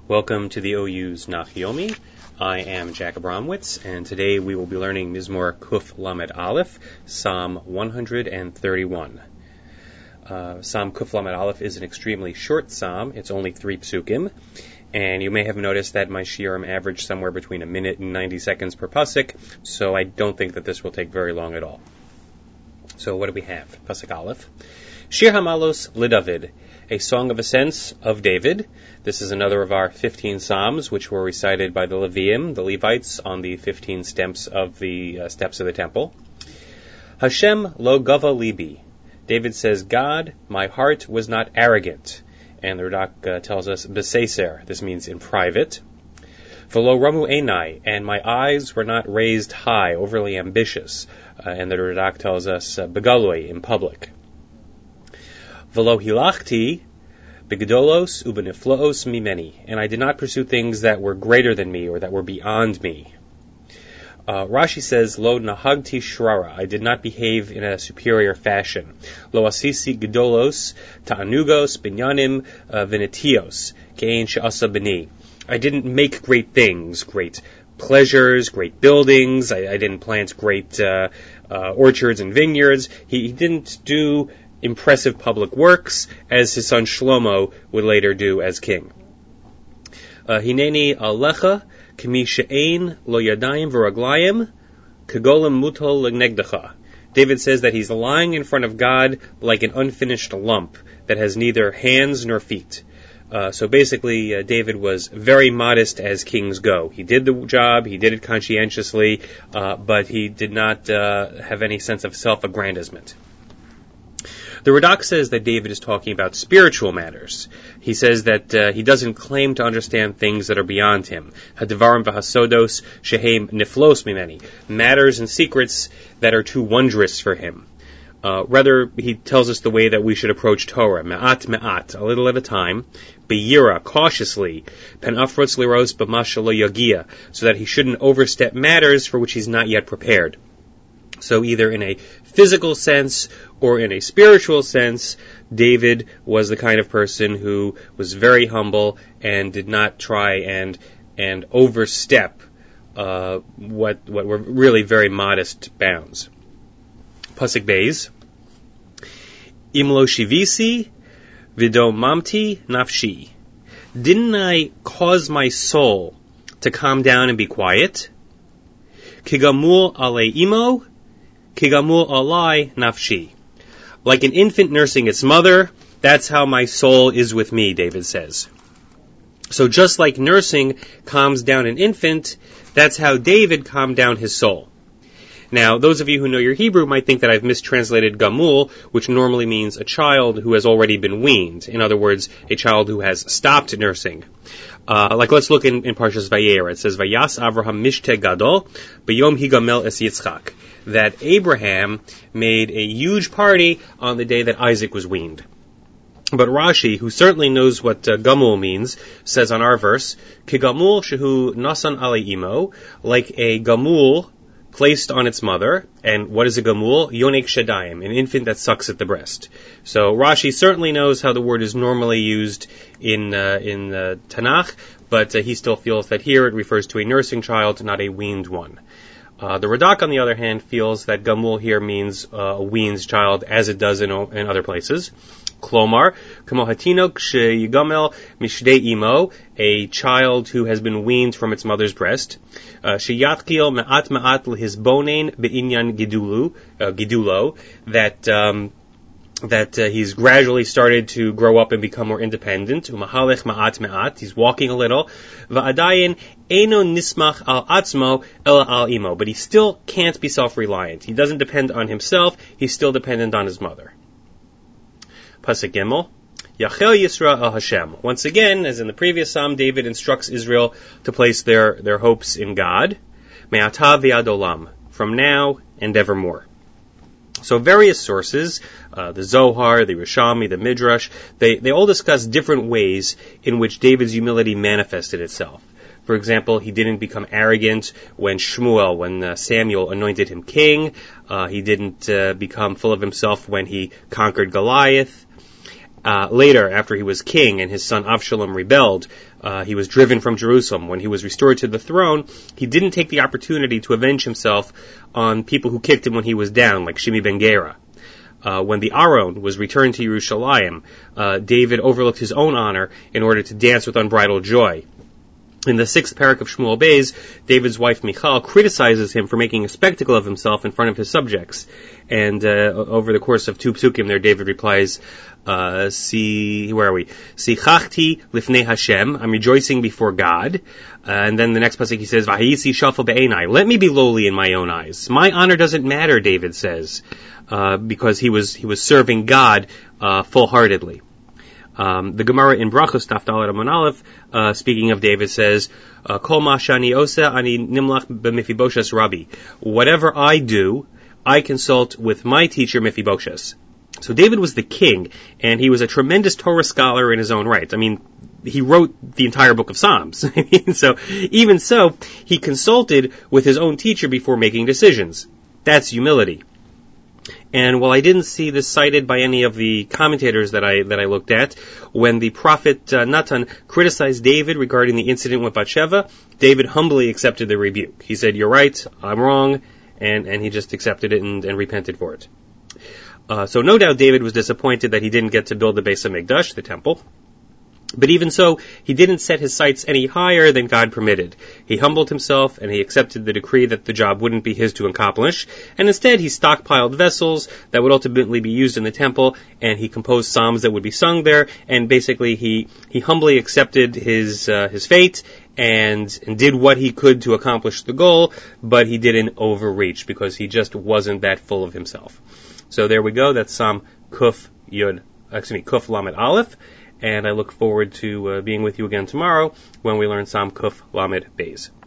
Welcome to the OU's Nachyomi. I am Jack Abramowitz, and today we will be learning Mizmor Kuf Lamed Aleph, Psalm 131. Psalm Kuf Lamed Aleph is an extremely short psalm. It's only 3 psukim, and you may have noticed that my shiurim average somewhere between a minute and 90 seconds per pasuk, so I don't think that this will take very long at all. So what do we have? Pasuk Aleph. Shir Hamalos LeDavid, a song of ascents of David. This is another of our 15 psalms, which were recited by the Leviim, the Levites, on the 15 steps of the temple. Hashem lo gava libi. David says, God, my heart was not arrogant. And the Radak tells us, beseser. This means in private. V'lo ramu einai, and my eyes were not raised high, overly ambitious. And the Radak tells us, begaloi, in public. V'lo hilachti b'gedolos u'beniflaos mimeni, and I did not pursue things that were greater than me or that were beyond me. Rashi says, Lo nahagti shrara, I did not behave in a superior fashion. Lo asisi gedolos ta'anugos binyanim venetios kein she'asa b'ni. I didn't make great things, great pleasures, great buildings. I didn't plant great orchards and vineyards. He didn't do impressive public works, as his son Shlomo would later do as king. Hineni alecha k'mi she'ein lo yadayim v'raglayim k'golem mutol l'negdecha. David says that he's lying in front of God like an unfinished lump that has neither hands nor feet. So basically, David was very modest as kings go. He did the job, he did it conscientiously, but he did not have any sense of self-aggrandizement. The Radak says that David is talking about spiritual matters. He says that he doesn't claim to understand things that are beyond him. Hadivarim v'hasodos shehem niflos mimeni. Matters and secrets that are too wondrous for him. Rather, he tells us the way that we should approach Torah. Me'at, a little at a time. Beyira, cautiously. Pen afrotz liros b'masha lo yagia, so that he shouldn't overstep matters for which he's not yet prepared. So either in a physical sense or in a spiritual sense, David was the kind of person who was very humble and did not try and overstep what were really very modest bounds. Pasuk Beis. Imlo shivisi vido mamti nafshi. Didn't I cause my soul to calm down and be quiet? Kigamul ale imo, kigamul alai nafshi. Like an infant nursing its mother, that's how my soul is with me, David says. So just like nursing calms down an infant, that's how David calmed down his soul. Now, those of you who know your Hebrew might think that I've mistranslated gamul, which normally means a child who has already been weaned. In other words, a child who has stopped nursing. Let's look in Parshas Vayera. It says, Vayas Avraham mishte gadol, b'yom higamel es Yitzchak. That Abraham made a huge party on the day that Isaac was weaned. But Rashi, who certainly knows what gamul means, says on our verse, Ki gamul shehu nasan ale imo, like a gamul placed on its mother. And what is a gamul? Yonek shadayim, an infant that sucks at the breast. So Rashi certainly knows how the word is normally used in Tanakh, but he still feels that here it refers to a nursing child, not a weaned one. The Radak, on the other hand, feels that gamul here means a weaned child, as it does in other places. Klomar, kamo hatinok sheyigamel mishdei imo, a child who has been weaned from its mother's breast. Sheyatkiel me'at me'at l'hisbonein be'inyan gidulo, that he's gradually started to grow up and become more independent. Umahalech ma'at me'at, he's walking a little. Va'adayin eino nismach al atzmo ela al imo, but he still can't be self-reliant. He doesn't depend on himself, he's still dependent on his mother. Pasuk Gimel. Yachel Yisra el Hashem. Once again, as in the previous psalm, David instructs Israel to place their hopes in God. Me'ata v'ad olam, from now and evermore. So various sources, the Zohar, the Rishami, the Midrash, they all discuss different ways in which David's humility manifested itself. For example, he didn't become arrogant when Samuel anointed him king. He didn't become full of himself when he conquered Goliath. Later, after he was king and his son Avshalom rebelled, he was driven from Jerusalem. When he was restored to the throne, he didn't take the opportunity to avenge himself on people who kicked him when he was down, like Shimi ben Gera. When the Aron was returned to Yerushalayim, David overlooked his own honor in order to dance with unbridled joy. In the 6th parak of Shmuel Beis, David's wife Michal criticizes him for making a spectacle of himself in front of his subjects. And over the course of 2 psukim there, David replies, where are we? Sichachti lifnei Hashem, I'm rejoicing before God. And then the next pasuk he says, Vahisi shafal be'enai, let me be lowly in my own eyes. My honor doesn't matter, David says, because he was serving God full-heartedly. The Gemara in Brachos Daf Daled Amud Aleph, speaking of David, says, Kol ma shani osa ani nimlach b'Mephibosheth Rabbi. Whatever I do, I consult with my teacher Mephibosheth. So David was the king, and he was a tremendous Torah scholar in his own right. I mean, he wrote the entire book of Psalms. So, even so, he consulted with his own teacher before making decisions. That's humility. And while I didn't see this cited by any of the commentators that I looked at, when the prophet Natan criticized David regarding the incident with Bathsheba, David humbly accepted the rebuke. He said, "You're right, I'm wrong," and he just accepted it and repented for it. So no doubt David was disappointed that he didn't get to build the Beis HaMikdash, the temple. But even so, he didn't set his sights any higher than God permitted. He humbled himself, and he accepted the decree that the job wouldn't be his to accomplish, and instead he stockpiled vessels that would ultimately be used in the temple, and he composed psalms that would be sung there, and basically he humbly accepted his fate, and did what he could to accomplish the goal, but he didn't overreach, because he just wasn't that full of himself. So there we go, that's Psalm Kuf Lamed Aleph. And I look forward to being with you again tomorrow when we learn Psalm Kuf Lamed Beis.